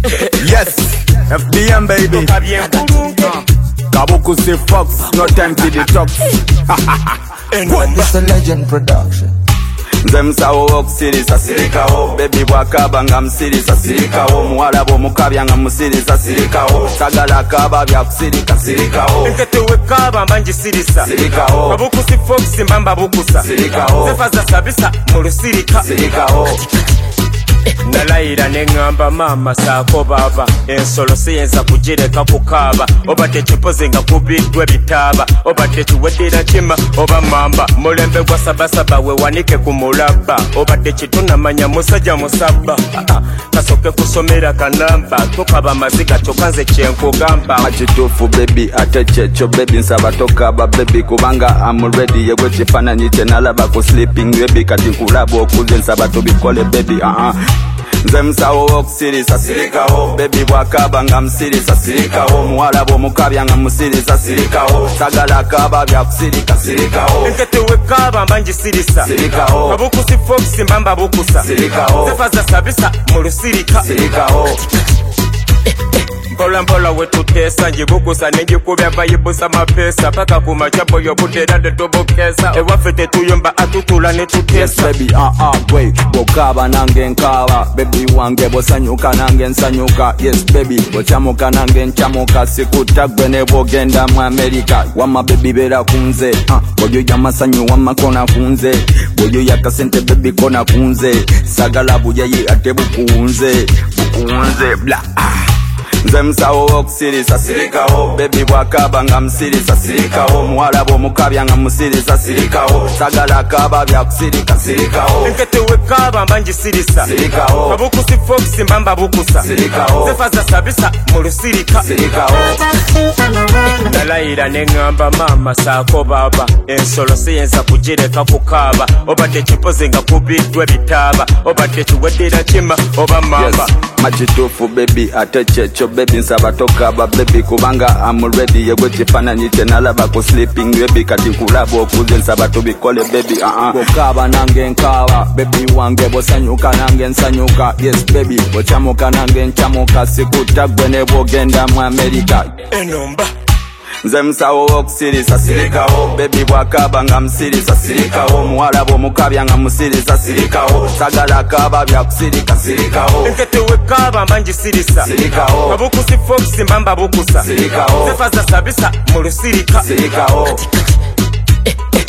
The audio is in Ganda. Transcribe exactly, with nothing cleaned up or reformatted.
Yes, F B M baby. Kabuku say Fox, no time to detox. It's a legend production. Them sawo oxiri sasirika o baby bwakaba nga msiri sasirika o muwala bo mukabya nga musiri sasirika o sagala kaba bya kusirika sirika o nkete wekaba mbanji sirisa sirika o Kabuku si Fox mbamba bukusa sirika o zefaza sabisa mulusirika sirika o nalayira neŋŋamba maama saako baaba ensolo siyinza kugireka kukaaba obadde kipozi nga kubiddwa bitaaba obadde kiweddira kima oba mamba mulembe gwa sabasaba wewanike ku mulabba obadde kitunamanya musajja musabba kasoke kusomera kanamba tokaba amaziga kyokka nze kyenkugamba makituufu bebi ate kyekyo bebi nsaba tokaba bebi kubanga amready yegwe kifaananyi kye nalaba ku sleeping bebi kati nkulaba okuze nsaba tubikole bebi uh-uh. Nze msawo okusirisa sirikawo baby bwakaba nga msirisa sirikawo muwala bo mukabya nga musirisa sirikawo sagala kaba bya kusirika sirikawo nkete wekaba mbanji sirisa sirikawo Kabuku si Fox mbamba bukusa sirikawo zefaza sabisa mulusirika sirikawo Mpola mpola wetuteesa njibukusa nenjikubya bayibusa mapesa paka kumachapo yobutera tetubukesa ewaffe tetuyomba atutula netuteesa yes baby ah uh, ah uh, boy bokaba nange nkaba baby wange bosanyuka nange nsanyuka yes baby bochamuka nange nchamuka sikutagwe ne bogenda mu America wama baby bera kunze ah uh, boyo ya masanyu wama kona kunze boyo ya kasente baby kona kunze sagala buyayi ate bukunze bukunze bla ah. Nze msawo okusirisa sirikawo baby bwakaba nga msirisa sirikawo muwala bo mukabya nga musirisa sirikawo sagala kaba bya kusirika sirikawo nkete wekaba mbanji sirisa sirikawo Kabuku si Fox mbamba bukusa sirikawo zefaza sabisa mulusirika sirikawo nalayira neŋŋamba maama saako baaba ensolo siyinza kugireka kukaaba obadde kipozi nga kubiddwa bitaaba obadde kiweddira kima oba mamba yes makituufu baby ate kyekyo baby nsaba tokaba baby kubanga amready yegwe kifaananyi kye nalaba ku sleeping baby kati nkulaba okuze nsaba tubikole baby uh-uh. Bwokaba nange nkaba baby wange bosanyuka nange nsanyuka yes baby bochamuka nange nchamuka sikutagwe ne bwogenda mu America enomba Nze msawo okusirisa sirikawo baby bwakaba nga msirisa sirikawo muwala bo mukabya nga musirisa sirikawo sagala kaba bya kusirika sirikawo nkete wekaba mbanji sirisa sirikawo Kabuku si Fox mbamba bukusa sirikawo zefaza sabisa mulusirika sirikawo